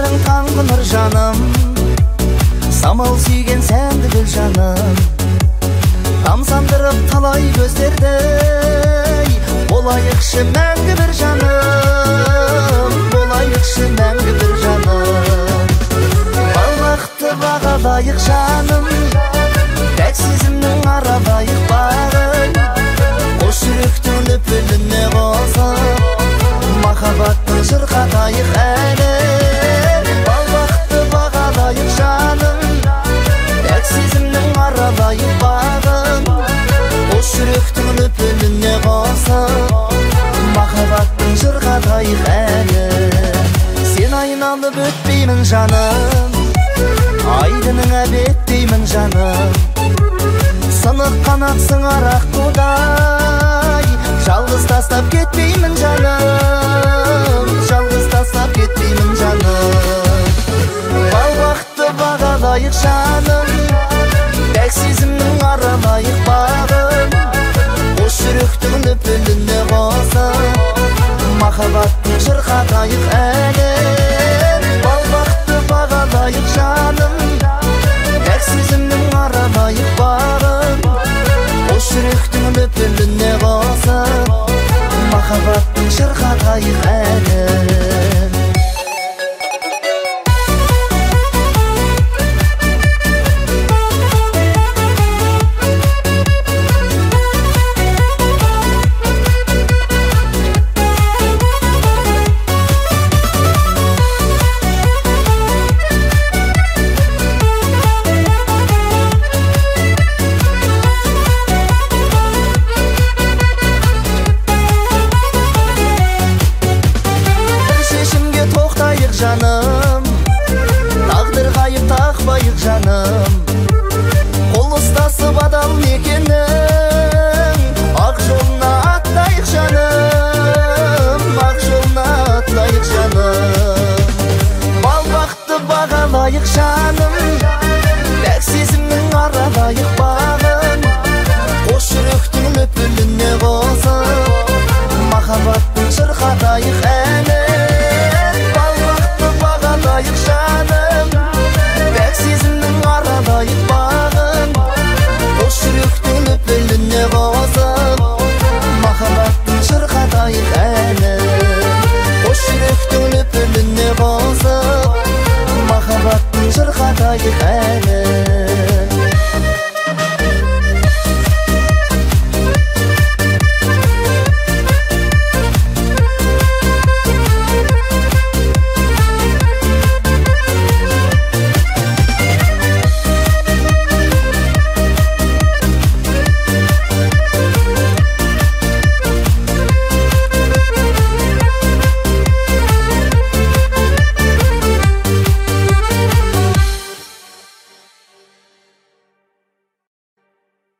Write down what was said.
Жанарың таңғы нұр жаным, самал сүйген сәнді гүл жаным. Тамсандырып талай көздерді, болайықшы мәңгі бір жаным, болайықшы мәңгі бір жаным. Балақты бағалайық жаным, тәк сезімнің аралайық бағын. Қос жүректің лүпіліне қосып, махаббаттың шырқатайық әлі. Балақты бағалайық жаным, тәк сезімнің аралайық бағын. Қос жүректің лүпіліне қосып, махаббаттың шырқатайық әлі. Сен айналып өтпеймін жаным, айдының әбеттеймін жаным. Сынық қанатсың арақ қудай, жалғыз тастап кетпеймін жаным, жалғыз тастап кетпеймін жаным. Балбақты бағалайық жаным, тәк сезімнің аралайық бағын. Қос жүректің лүпіліне қосып, махаббаттың шырқатайық әлі. Балбақты бағалайық жаным, тәк сезімнің аралайық бағын. Қос жүректің лүпіліне қосып, махаббаттың шырқатайық әлі. Жаным, тағдыр қайып тақпайық жаным. Қол ұстасып адал мекеннің, ақ жолына аттайық жаным, ақ жолына аттайық жаным. Балбақты бағалайық жаным, тәк сезімнің аралайық бағын. Қос жүректің лүпіліне қосып, махаббаттың шырқатайық әлі. Жаным, тәк сезімнің аралайық бағын. Қос жүректің лүпіліне қосып, махаббаттың шырқатайық әлі. Қос жүректің лүпіліне қосып, махаббаттың шырқатайық әлі.